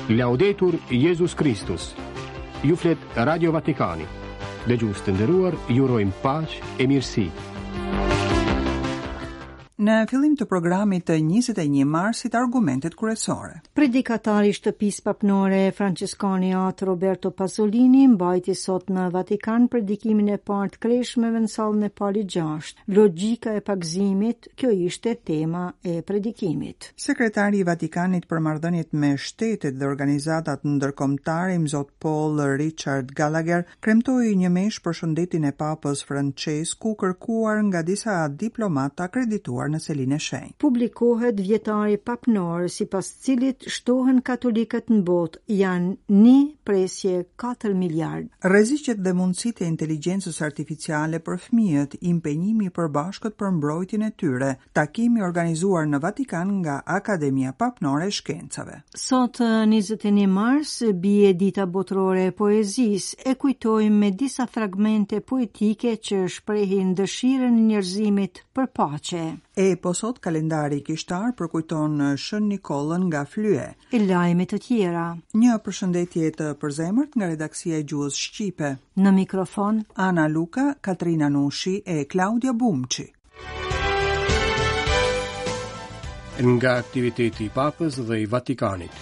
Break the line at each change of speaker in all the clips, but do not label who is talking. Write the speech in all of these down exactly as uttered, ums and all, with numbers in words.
Laudetur Jesus Christus. Ju flet Radio Vatikani. Dëgjues të nderuar, ju urojmë paqë e mirësi.
Në fillim të programit të njëzet e një marsit, argumentet kryesore.
Predikatari i shtëpisë papnore franciskaniat Roberto Pasolini mbajti sot në Vatikan predikimin e parë të kreshmeve në sallën e Pali gjashtë. Logjika e pagëzimit, kjo ishte tema e predikimit.
Sekretari i Vatikanit për marrëdhëniet me shtetet dhe organizatat ndërkombëtare, Zot Paul Richard Gallagher, kremtoi një mesh për shëndetin e Papës Francesku, kërkuar nga disa diplomatë akredituar në Selinë e Shenjtë.
Publikohet vjetari papnor sipas cilit shtohen katolikët në botë janë një presje katër miliard.
Rreziqet dhe mundësitë e inteligjencës artificiale për fëmijët, impenjimi i përbashkët për mbrojtjen e tyre, takimi organizuar në Vatikan nga Akademia Papnore e Shkencave.
Sot njëzet e një mars bie dita botërore e poezisë, e kujtojmë me disa fragmente poetike që shprehin dëshirën e njerëzimit për paqe.
E po sot kalendari kishtar përkujton Shën Nikollën nga Flye.
E lajme të tjera.
Një përshëndetje të përzemërt nga redaksia e Gjuhës Shqipe.
Në mikrofon
Ana Luka, Katrina Nushi e Claudia Bumçi.
Nga aktiviteti i Papës dhe i Vatikanit.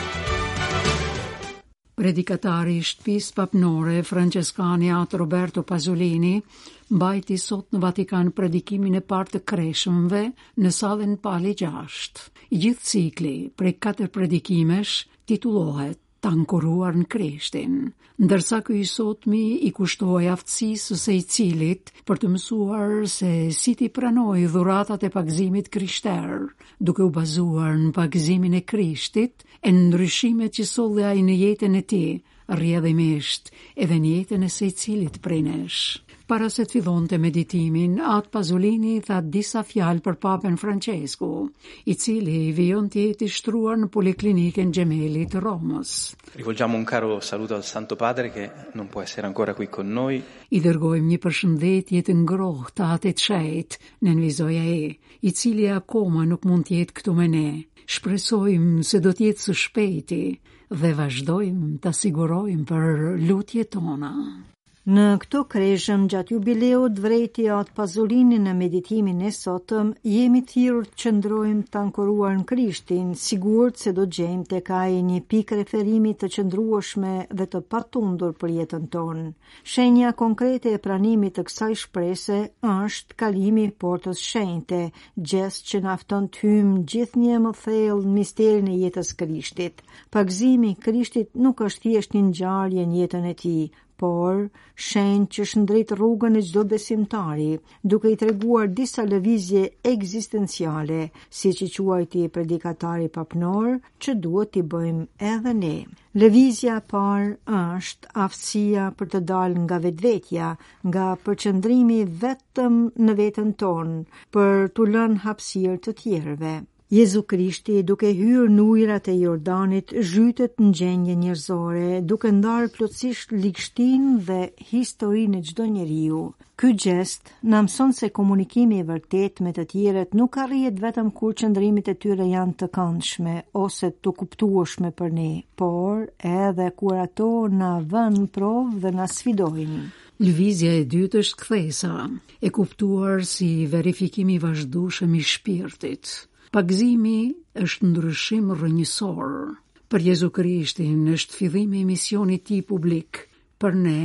Predikatari i shtëpisë papnore franceskaniat Roberto Pasolini mbajti sot në Vatikan predikimin e parë të kreshëmve në sallën Pali gjashtë. I gjithë cikli prej katër predikimesh titullohet "Të ankoruar në Krishtin", ndërsa ky i sotmi i kushtoi aftësisë së secilit për të mësuar se si ti pranoj dhuratat e pagëzimit krishter, duke u bazuar në pagëzimin e Krishtit e në ndryshimet që solli ai në jetën e tij, rrjedhimisht edhe në jetën e secilit prej nesh. Para se të fillonte meditimin, atë Pasolini tha disa fjalë për Papen Francesku, i cili vijon të jetë i shtruar në Poliklinikën Gemelli të Romës.
Rivolgiamo un caro saluto al Santo Padre che non può essere ancora qui con noi.
I dërgojmë një përshëndetje të ngrohtë të Atit Shejt, nënvizoi ai, i cili akoma nuk mund të jetë këtu me ne. Shpresojmë se do të jetë së shpejti dhe vazhdojmë të sigurojmë për lutjet tona.
Në këto kreshëm gjatë jubileut vrejti atë Pasolini në meditimin e sotëm, jemi thirrur të qëndrojmë të ankoruar në Krishtin, sigurt se do gjejmë tek ai një pikë referimi të qëndrueshme dhe të patundur për jetën tonë. Shenja konkrete e pranimit të kësaj shprese është kalimi i portës shenjte, gjest që na fton të hyjmë gjithnjë më thellë në misterin e jetës Krishtit. Pagëzimi i Krishtit nuk është thjesht një ngjarje në jetën e tij, por shenjë që shëndret rrugën e çdo besimtari, duke i treguar disa lëvizje ekzistenciale, siç i quajti predikatari papnor, që duhet t'i bëjmë edhe ne. Lëvizja e parë është aftësia për të dalë nga vetvetja, nga përqendrimi vetëm në veten tonë, për t'u lënë hapësirë të tjerëve. Jezu Krishti, duke hyrë në ujërat e Jordanit, zhytet në gjendje njerëzore, duke ndarë plotësisht ligështinë dhe historinë e çdo njeriu. Ky gjest na mëson se komunikimi i vërtet me të tjerët nuk arrihet vetëm kur qëndrimet e tyre janë të këndshme ose të kuptueshme për ne, por edhe kur ato na vënë provë dhe na sfidojnë.
Lëvizja e dytë është kthesa, e kuptuar si verifikimi i vazhdueshëm i shpirtit. Pagëzimi është ndryshim rrënjësor. Për Jezu Krishtin është fillimi i misionit tij publik. Për ne,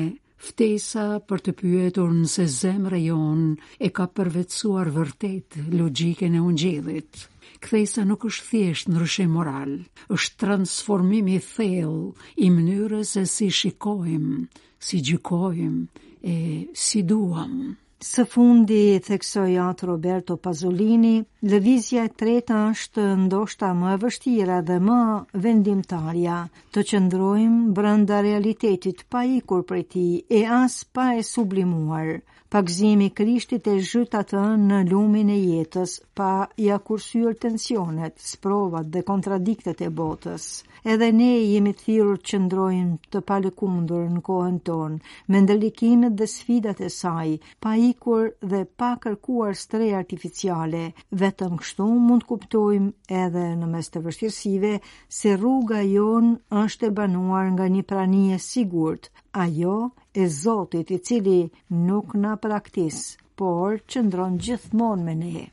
ftesa për të pyetur nëse zemra jon e ka përvetësuar vërtet logjikën e Ungjillit. Kthesa nuk është thjesht ndryshim moral, është transformim i thellë i mënyrës se si shikojmë, si gjykojmë e si duam.
Së fundi, theksoi atë Roberto Pasolini, lëvizja e tretë është ndoshta më e vështira dhe më vendimtarja, të qëndrojmë brenda realitetit pa ikur prej tij e as pa e sublimuar. Pagëzimi i Krishtit e zhyt atë në lumin e jetës, pa ja kursyer tensionet, sprovat dhe kontradiktet e botës. Edhe ne jemi thirrur të qëndrojmë të palëkundur në kohën tonë, me ndërlikimet dhe sfidat e saj, pa ikur dhe pa kërkuar stre artificiale. Vetëm kështu mund kuptojmë edhe në mes të vështirësive se rruga jon është e banuar nga një prani e sigurt, ajo e Zotit i cili nuk na praktis, por qëndron gjithmonë me ne.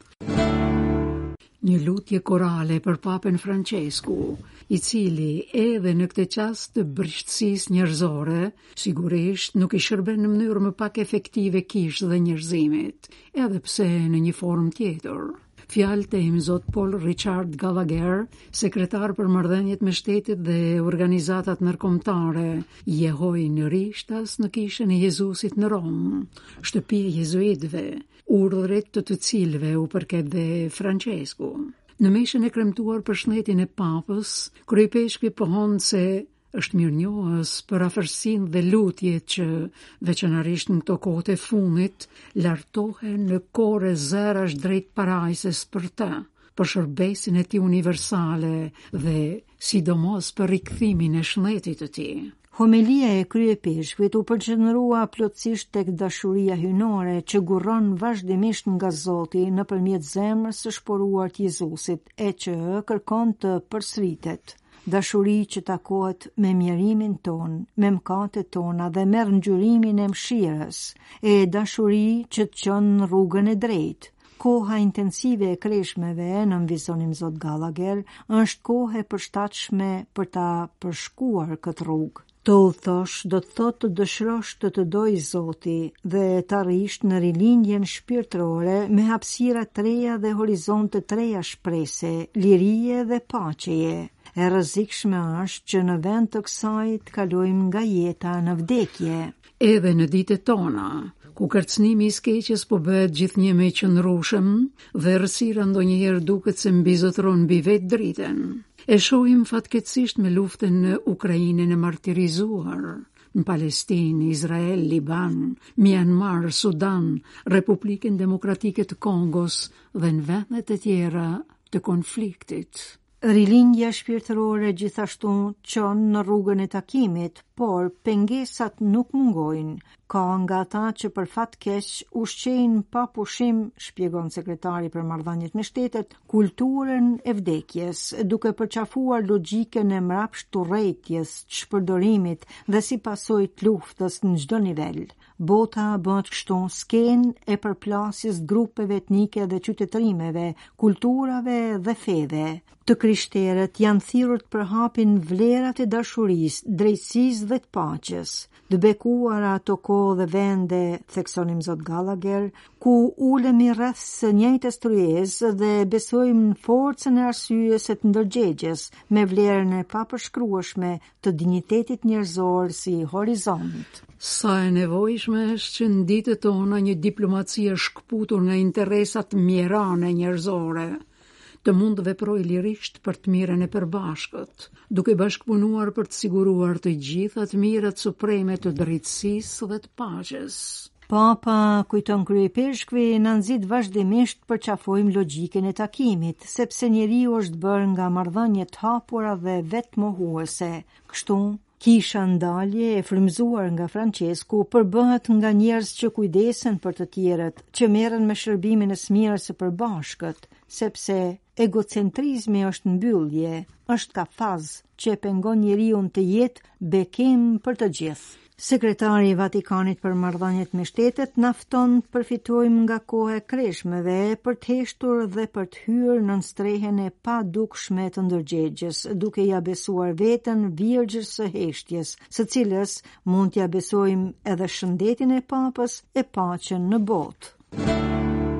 Një lutje korale për Papen Francesku, i cili edhe në këtë çast të brishtësisë njerëzore, sigurisht nuk i shërben në mënyrë më pak efektive kishë dhe njerëzimit, edhe pse në një formë tjetër. Fjalët e Zot Paul Richard Gallagher, sekretar për marrëdhëniet me shtetet dhe organizatat ndërkombëtare, jehoi në rishtas në kishën e Jezusit në Rom, shtëpi e jezuitëve, urdhrit të të cilëve u përket dhe Francesku. Në meshën e kremtuar për shëndetin e Papës, kryepeshkvi pohon se është mirënjohës për afërsinë dhe lutjet që, veçanërisht në këto kohët e fundit, lartohen në kore zërash drejt parajses për të, për shërbesin e tij universale dhe sidomos për rikthimin e shëndetit të tij.
Homilia e kryepeshkvit u përqendrua plotësisht tek dashuria hynore që gurron vazhdimisht nga Zoti nëpërmjet zemrës së shporuar të Jezusit, e që kërkon të përsëritet. Dashuri që takohet me mjerimin ton, me mëkatet tona dhe me ngjyrimin e mëshirës, e dashuri që të çon në rrugën e drejtë. Koha intensive e kreshmeve, në vizonim Zot Gallagher, është kohë e përshtatshme për ta përshkuar këtë rrugë. Të udhëtosh do të thotë të dëshirosh të të doj Zoti dhe të arrish në rilindjen shpirtërore me hapësira të reja dhe horizonte të reja shprese, lirie dhe paqeje. E rrezikshme është që në vend të kësaj të kalojmë nga jeta në vdekje.
Edhe në ditët tona, ku kërcënimi i skeqjes po bëhet gjithnjë më i qëndrueshëm dhe errësira ndonjëherë duket se mbizotron mbi vetë dritën. E shohim fatkeqësisht me luftën në Ukrainën e martirizuar, në Palestinë, Izrael, Liban, Myanmar, Sudan, Republikën Demokratike të Kongos dhe në vendet e tjera të konfliktit.
Rilindja shpirtërore gjithashtu çon në rrugën e takimit, por pengesat nuk mungojnë. Ka nga ata që për fat keq ushqejnë pa pushim, shpjegon sekretari për marrëdhëniet me shtetet, kulturën e vdekjes, duke përqafuar logjikën e mrapsht urrëties, të shpërdorimit dhe si pasojë të luftës në çdo nivel. Bota bëhet kështu skenë e përplasjes grupeve etnike dhe qytetërimeve, kulturave dhe feve. Të krishterët janë thirrur të përhapin vlerat e dashurisë, drejtësisë dhe të paqes. Të bekuara ato kohë dhe vende, theksonim Zot Gallagher, ku ulemi rreth së njëjtës tryezë dhe besojmë në forcën e arsyes së të ndërgjegjes, me vlerën e papërshkrueshme të dinjitetit njerëzor si horizont.
Sa e nevojshme është që në ditët tona një diplomaci e shkputur nga interesat mjerane njerëzore të mund të veprojë lirisht për të mirën e përbashkët, duke bashkëpunuar për të siguruar të gjitha të mirat supreme të drejtësisë dhe të paqes.
Papa, kujton kryepeshkvi, na nxit vazhdimisht përqafojmë logjikën e takimit, sepse njeriu është bërë nga marrëdhënie të hapura dhe vetmohuese. Kështu, kisha ndalje e frymëzuar nga Francesku përbëhet nga njerëz që kujdesen për të tjerët, që merren me shërbimin e smirës së përbashkët, sepse egocentrizmi është mbyllje, është kafaz që e pengon njeriu të jetë bekim për të gjithë. Sekretari i Vatikanit për marrëdhëniet me shtetet na fton të përfitojmë nga koha e kreshmeve për të heshtur dhe për të hyrë në strehen e padukshme të ndërgjegjes, duke ia besuar veten Virgjës së Heshtjes, së cilës mund t'ia besojmë edhe shëndetin e Papës e paqen në botë.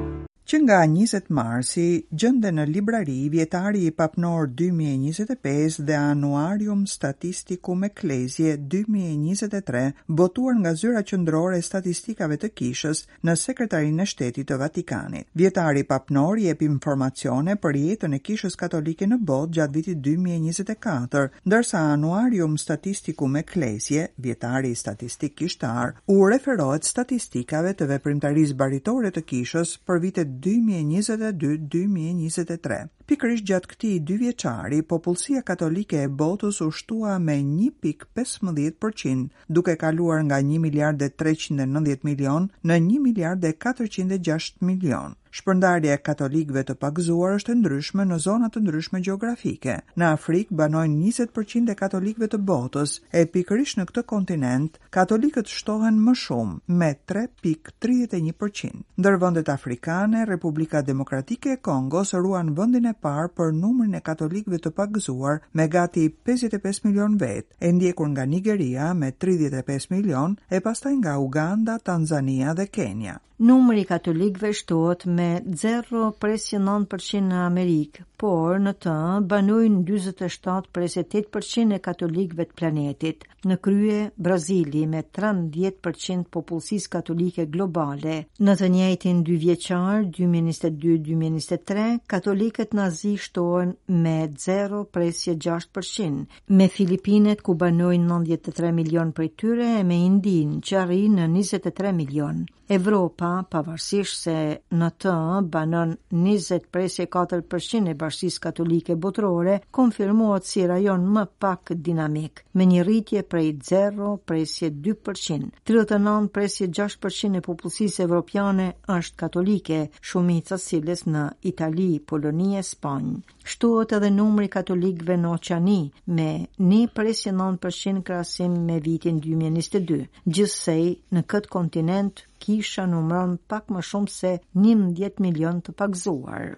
që nga njëzet marsi gjende në librari Vjetari i Papnor dy mijë e njëzet e pesë dhe Anuarium Statisticum Ecclesiae dy mijë e njëzet e tre, botuar nga Zyra Qendrore e Statistikave të Kishës në Sekretarinë e Shtetit të Vatikanit. Vjetari Papnor jep informacione për jetën e Kishës Katolike në botë gjatë vitit dy mijë e njëzet e katër, ndërsa Anuarium Statisticum Ecclesiae, Vjetari i Statistik Kishtar, u referohet statistikave të veprimtarisë baritore të Kishës për vitet dy mijë e njëzet e dy - dy mijë e njëzet e tre. Pikërisht gjatë këtij dy vjeçari, popullsia katolike e botës u shtua me një pikë pesëmbëdhjetë përqind, duke kaluar nga një miliard e treqind e nëntëdhjetë milion në një miliard e katërqind e gjashtëdhjetë milion. Shpërndarja e katolikëve të pagëzuar është e ndryshme në zona të ndryshme gjeografike. Në Afrikë banojnë njëzet përqind e katolikëve të botës, e pikërisht në këtë kontinent, katolikët shtohen më shumë me tre pikë tridhjetë e një përqind. Ndër vendet afrikane, Republika Demokratike e Kongos ruan vendin e parë për numrin e katolikëve të pagëzuar me gati pesëdhjetë e pesë milion vetë, e ndjekur nga Nigeria me tridhjetë e pesë milion e pastaj nga Uganda, Tanzania dhe Kenya.
Numri i katolikëve shtohet me zero presje nëntë përqind në Amerikë, por në të banojnë dyzet e shtatë presje tetë përqind e katolikëve të planetit. Në krye, Brazili me trembëdhjetë përqind popullsisë katolike globale. Në të njëjtin dy vjeçar, dy mijë e njëzet e dy - dy mijë e njëzet e tre, katolikët nazi shtohen me zero presje gjashtë përqind, me Filipinet ku banojnë nëntëdhjetë e tre milion prej tyre e me Indinë që arrin në njëzet e tre milion. Evropa, pavarësisht se në të banon njëzet presje katër përqind e Bashkisë Katolike Botërore, konfirmohet si rajon më pak dinamik, me një rritje prej zero presje dy përqind. tridhjetë e nëntë presje gjashtë përqind e popullsisë evropiane është katolike, shumica cilës në Itali, Poloni e Spanjë. Shtohet edhe numri katolikëve në Oqeani me një presje nëntë përqind krahasim me vitin dy mijë e njëzet e dy. Gjithsej, në këtë kontinent Kisha numëron pak më shumë se njëmbëdhjetë milion të pagëzuar.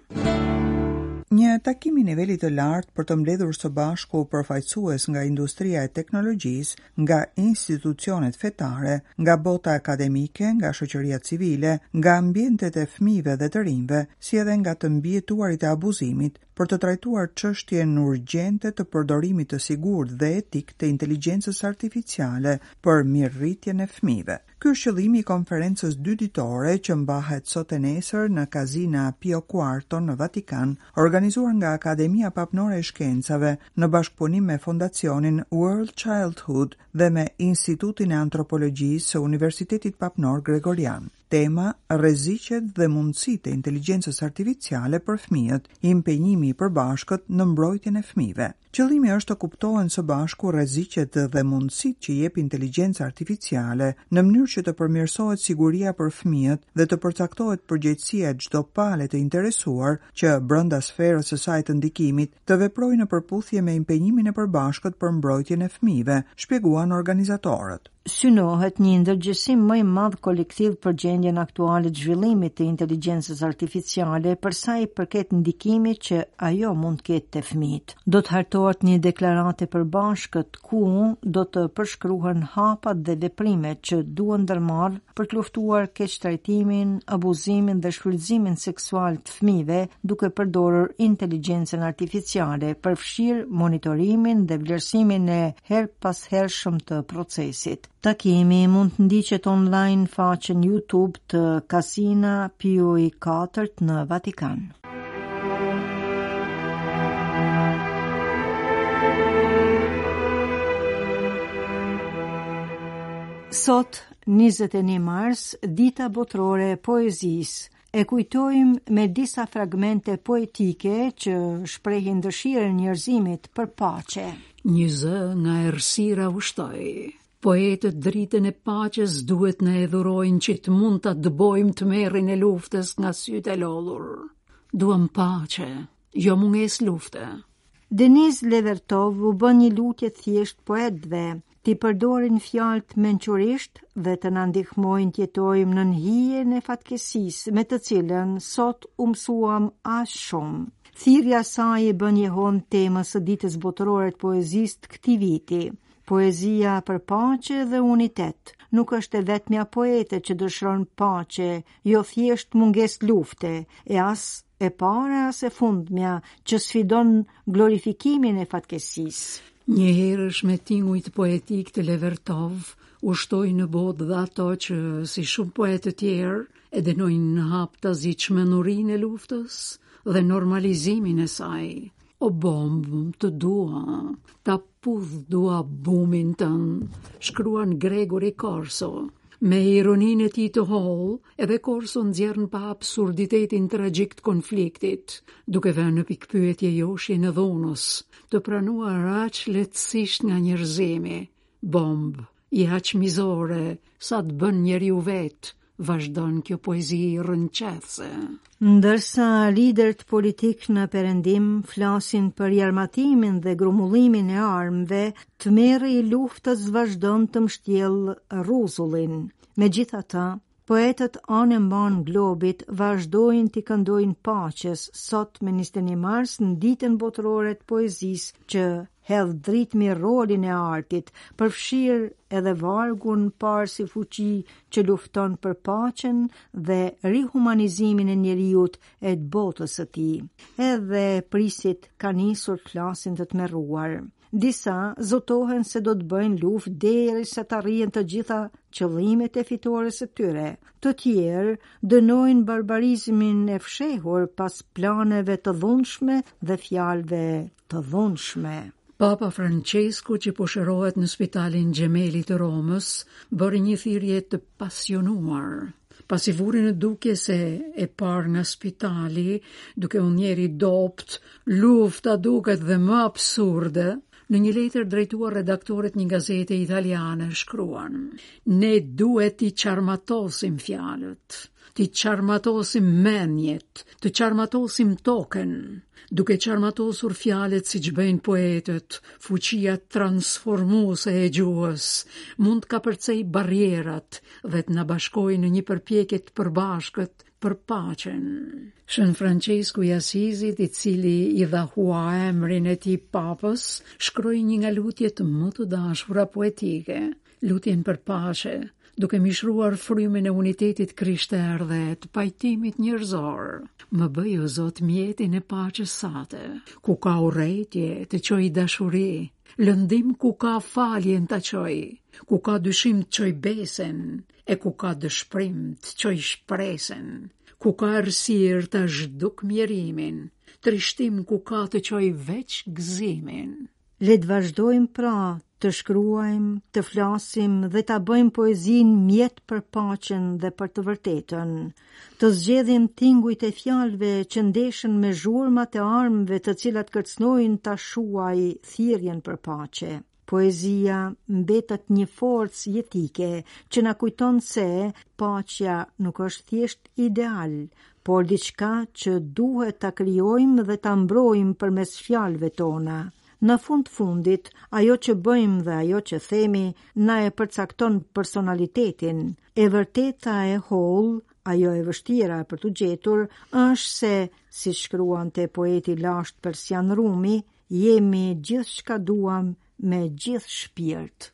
Një takim i nivelit të lartë për të mbledhur së bashku përfaqësues nga industria e teknologjisë, nga institucionet fetare, nga bota akademike, nga shoqëria civile, nga ambientet e fëmijëve dhe të rinjve, si edhe nga të mbijetuarit e abuzimit, për të trajtuar çështjen urgjente të përdorimit të sigurt dhe etik të inteligjencës artificiale për mirërritjen e fëmijëve. Ky është qëllimi i konferencës dyditore që mbahet sot e nesër në Kazina Pio Quarto në Vatikan, organizuar nga Akademia Papnore e Shkencave në bashkëpunim me Fondacionin World Childhood dhe me Institutin e Antropologjisë së Universitetit Papnor Gregorian. Tema: rreziqet dhe mundësitë e inteligjencës artificiale për fëmijët, impenjimi i përbashkët në mbrojtjen e fëmijëve. Qëllimi është të kuptohen së bashku rreziqet dhe mundësitë që jep inteligjenca artificiale në mënyrë që të përmirësohet siguria për fëmijët dhe të përcaktohet përgjegjësia e çdo pale të interesuar që brenda sferës së saj të ndikimit të veprojë në përputhje me impenjimin e përbashkët për mbrojtjen e fëmijëve, shpjeguan organizatorët.
Synohet një ndërgjegjësim më i madh kolektiv për gjendjen aktuale të zhvillimit të inteligjencës artificiale për sa i përket ndikimit që ajo mund të ketë te fëmijët. Do të hartohet një deklaratë e përbashkët ku do të përshkruhen hapat dhe veprimet që duhen ndërmarrë për të luftuar keqtrajtimin, abuzimin dhe shfrytëzimin seksual të fëmijëve duke përdorur inteligjencën artificiale, përfshirë monitorimin dhe vlerësimin e her pas hershëm të procesit. Takimi mund të ndiqet online faqen YouTube të Kazina Pio i katërt në Vatikan. Sot, njëzet e një mars, dita botërore e poezisë, e kujtojmë me disa fragmente poetike që shprehin dëshirën njerëzimit për paqe.
Një zë nga errësira ushtoi. Poetët dritën e paqes duhet në edhurojnë që të mund të dëbojmë të merrin e luftës nga sytë e lodhur. Duam paqe, jo munges lufte.
Deniz Levertov u bën një lutje thjesht poetëve, t'i përdorin fjalët mençurisht dhe të na ndihmojnë të jetojmë në hijen e fatkesisë me të cilën sot u mësuam aq shumë. Thirrja e saj e bën jehon temës së ditës botërore të poezisë të këtij viti. Poezia për paqe dhe unitet nuk është e vetmja poete që dëshiron paqe, jo thjesht mungesë lufte, e as e para as e fundmja që sfidon glorifikimin e fatkesisë.
Një herësh me tingujt poetik të Levertov, ushtoi në botë dhe ato që, si shumë poetë të tjerë, e dënojnë në hap të zgjmenurinë e luftës dhe normalizimin e saj. O bombë, të dua, ta pudh dua bumin tënë, shkruan Gregory Corso. Me ironinë e tij të holl, edhe Corso nxjerr pa absurditetin tragjik të konfliktit, duke vënë në pikpyetje joshjen e dhunës, të pranuar aq lehtësisht nga njerëzimi. Bomb, i aq mizore, sa të bën njeriu vet, vazhdon kjo poezi rrënqethse.
Ndërsa liderët politik në Perëndim flasin për jarmatimin dhe grumullimin e armëve, tmerri i luftës vazhdon të mbështjellë rruzullin. Megjithatë, poetët anë mban globit vazhdojnë t'i këndojnë paqes sot me njëzet e një mars në ditën botërore të poezisë që hedh dritmi rolin e artit, përfshirë edhe vargun parë si fuqi që lufton për paqen dhe rihumanizimin e njeriut e të botës së tij. Edhe prisit ka nisur klasin të tmerruar. Disa zotohen se do të bëjnë luftë derisa të arrijnë të gjitha qëllimet e fitores së tyre. Të tjerë dënojnë barbarizmin e fshehur pas planeve të dhunshme dhe fjalëve të dhunshme.
Papa Francesco, që po shërohet në Spitalin Gjemeli të Romës, bëri një thirrje të pasionuar. Pasi vuri në dukje se e parë nga spitali, duke u njeri dopt, lufta duket dhe më absurde, në një letër drejtuar redaktorit një gazete italiane shkruan: ne duhet t'i qarmatosim fjalët, t'i qarmatosim mendjet, të qarmatosim token. Duke qarmatosur fjalët siç bëjnë poetët, fuqia transformuese e gjuhës mund të kapërcej barrierat dhe të na bashkojë në një përpjekje të përbashkët për paqen. Shën Francesku i Asisit, i cili i dha hua emrin e tij papës, shkroi një nga lutjet më të dashura poetike, lutjen për paqe, duke mishruar frymin e unitetit krishter dhe të pajtimit njerëzor. Më bëj o Zot mjetin e paqes sate, ku ka urrejtje të qoj dashuri, lëndim ku ka faljen të qoj, ku ka dyshim të qoj besen, e ku ka dëshprim të qoj shpresen, ku ka errësirë të zhduk mjerimin, trishtim ku ka të qoj veç gëzimin.
Le të vazhdojmë pra të shkruajmë, të flasim dhe ta bëjmë poezinë mjet për paqen dhe për të vërtetën. Të zgjedhim tingujt e fjalëve që ndeshën me zhurmat e armëve të cilat kërcënojnë ta shuaj thirrjen për paqe. Poezia mbetet një forcë jetike që na kujton se paqja nuk është thjesht ideal, por diçka që duhet ta krijojmë dhe ta mbrojmë përmes fjalëve tona. Në fund fundit, ajo që bëjmë dhe ajo që themi na e përcakton personalitetin. E vërteta e holl, ajo e vështira për të gjetur, është se, si shkruante poeti lashtë persian Rumi, jemi gjithçka duam me gjithë shpirt.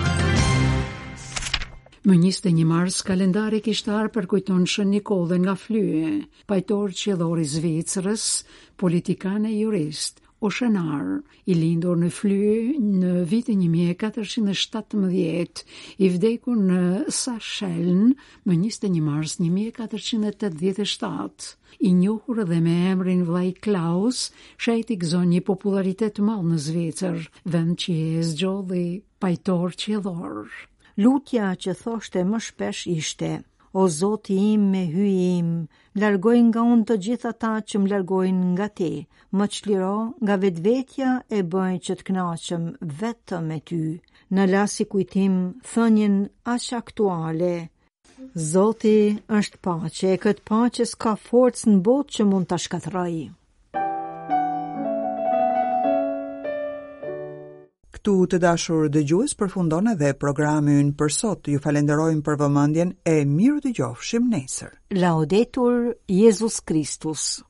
Më njëzet e një mars, kalendari kishtar përkujton Shën Nikollën nga Flye, pajtor qiellor i Zvicrës, politikan e jurist. Oshenar, i lindur në Flye në vitin një mijë e katërqind e shtatëmbëdhjetë, i vdekur në Sachseln më njëzet e një mars një mijë e katërqind e tetëdhjetë e shtatë. I njohur edhe me emrin vllai Klaus, shejti gëzon një popularitet të madh në Zvicër, vend që e zgjodhi pajtor qiellor.
Lutja që thoshte më shpesh ishte: o Zoti im me hyj im, largoj nga unë të gjithë ata që më largojnë nga ti, më çliro nga vetvetja e bëj që të kënaqem vetëm me ty. Në lasi kujtim thënien aq aktuale: Zoti është paqe, e këtë paqes ka forcë në botë që mund ta shkatërrojë.
Këtu të dashur dëgjues përfundon edhe programi ynë për sot. Ju falenderojmë për vëmendjen e miru dëgjofshim nesër.
Laudetur Jesus Christus.